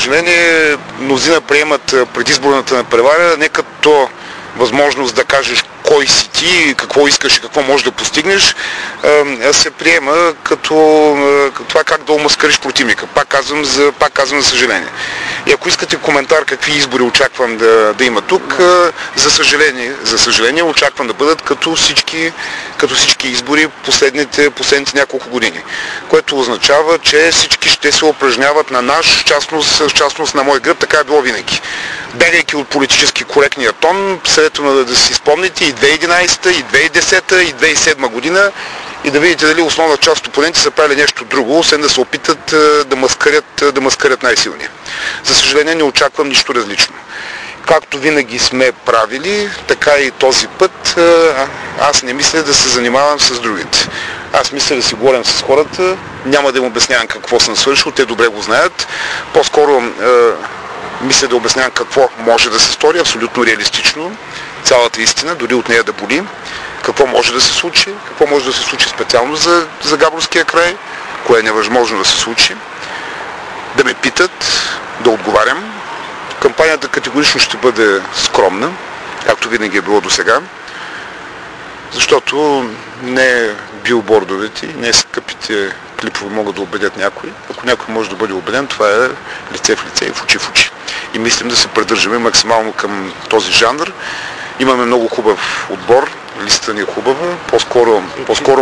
съжаление, мнозина приемат предизборната надпревара не като възможност да кажеш кой си ти, какво искаш и какво можеш да постигнеш, се приема като това как да омаскариш противника. Пак казвам за съжаление. И ако искате коментар какви избори очаквам да има тук, за съжаление очаквам да бъдат като всички избори последните няколко години. Което означава, че всички ще се упражняват на наш, в частност на мой гръб, така е било винаги. Бягайки от политически коректния тон, съветвам да си спомните и 2011, и 2010, и 2007 година и да видите дали основна част от опонентите са правили нещо друго, освен да се опитат да маскарят най-силния. За съжаление не очаквам нищо различно. Както винаги сме правили, така и този път аз не мисля да се занимавам с другите. Аз мисля да си говорим с хората, няма да им обяснявам какво съм свършил, те добре го знаят. По-скоро мисля да обяснявам какво може да се стори, абсолютно реалистично, цялата истина, дори от нея да боли, какво може да се случи специално за Габровския край, кое е невъзможно да се случи, да ме питат, да отговарям. Кампанията категорично ще бъде скромна, както винаги е било до сега, защото не билбордовете, не скъпите клипове могат да убедят някой. Ако някой може да бъде убеден, това е лице в лице и в очи в очи. И мислим да се придържаме максимално към този жанр. Имаме много хубав отбор, листата ни е хубава, по-скоро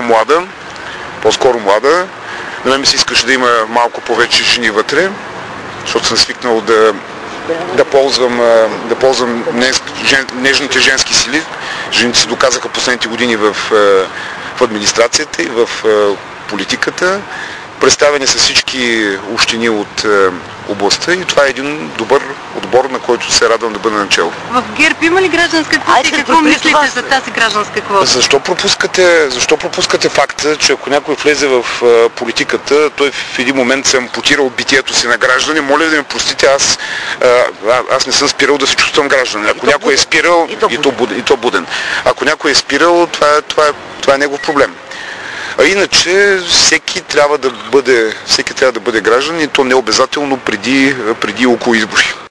млада. На мен ми се искаше да има малко повече жени вътре, защото съм свикнал да ползвам нежните женски сили. Жените се доказаха последните години в администрацията и в политиката. Представени са всички общини от областта и това е един добър отбор, на който се радвам да бъда начело. В ГЕРБ има ли гражданска квота и какво мислите за тази гражданска квота? Защо пропускате факта, че ако някой влезе в политиката, той в един момент се ампутирал битието си на граждани? Моля да ме простите, аз не съм спирал да се чувствам гражданин. Ако някой е спирал, и то буден. Ако някой е спирал, това е негов проблем. А иначе всеки трябва да бъде гражданин и то не обязателно преди и около избори.